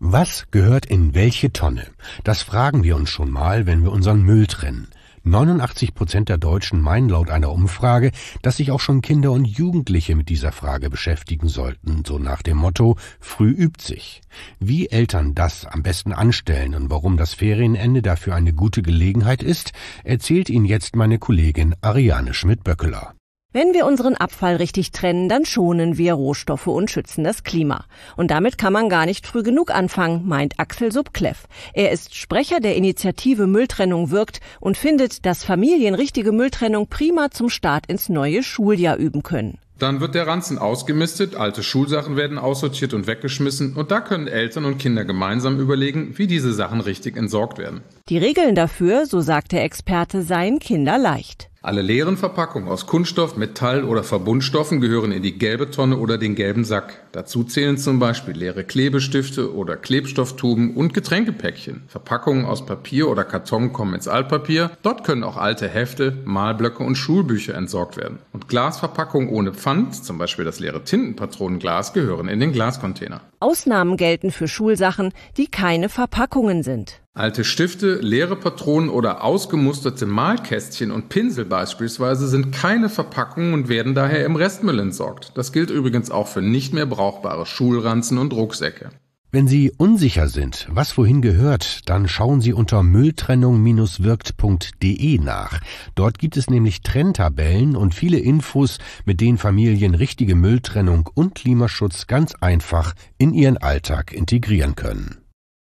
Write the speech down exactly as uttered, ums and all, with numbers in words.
Was gehört in welche Tonne? Das fragen wir uns schon mal, wenn wir unseren Müll trennen. neunundachtzig Prozent der Deutschen meinen laut einer Umfrage, dass sich auch schon Kinder und Jugendliche mit dieser Frage beschäftigen sollten, so nach dem Motto, früh übt sich. Wie Eltern das am besten anstellen und warum das Ferienende dafür eine gute Gelegenheit ist, erzählt Ihnen jetzt meine Kollegin Ariane Schmidt-Böckeler. Wenn wir unseren Abfall richtig trennen, dann schonen wir Rohstoffe und schützen das Klima. Und damit kann man gar nicht früh genug anfangen, meint Axel Subkleff. Er ist Sprecher der Initiative Mülltrennung wirkt und findet, dass Familien richtige Mülltrennung prima zum Start ins neue Schuljahr üben können. Dann wird der Ranzen ausgemistet, alte Schulsachen werden aussortiert und weggeschmissen und da können Eltern und Kinder gemeinsam überlegen, wie diese Sachen richtig entsorgt werden. Die Regeln dafür, so sagt der Experte, seien kinderleicht. Alle leeren Verpackungen aus Kunststoff, Metall oder Verbundstoffen gehören in die gelbe Tonne oder den gelben Sack. Dazu zählen zum Beispiel leere Klebestifte oder Klebstofftuben und Getränkepäckchen. Verpackungen aus Papier oder Karton kommen ins Altpapier. Dort können auch alte Hefte, Malblöcke und Schulbücher entsorgt werden. Und Glasverpackungen ohne Pfand, zum Beispiel das leere Tintenpatronenglas, gehören in den Glascontainer. Ausnahmen gelten für Schulsachen, die keine Verpackungen sind. Alte Stifte, leere Patronen oder ausgemusterte Malkästchen und Pinsel beispielsweise sind keine Verpackungen und werden daher im Restmüll entsorgt. Das gilt übrigens auch für nicht mehr brauchbare Schulranzen und Rucksäcke. Wenn Sie unsicher sind, was wohin gehört, dann schauen Sie unter mülltrennung wirkt punkt de nach. Dort gibt es nämlich Trenntabellen und viele Infos, mit denen Familien richtige Mülltrennung und Klimaschutz ganz einfach in ihren Alltag integrieren können.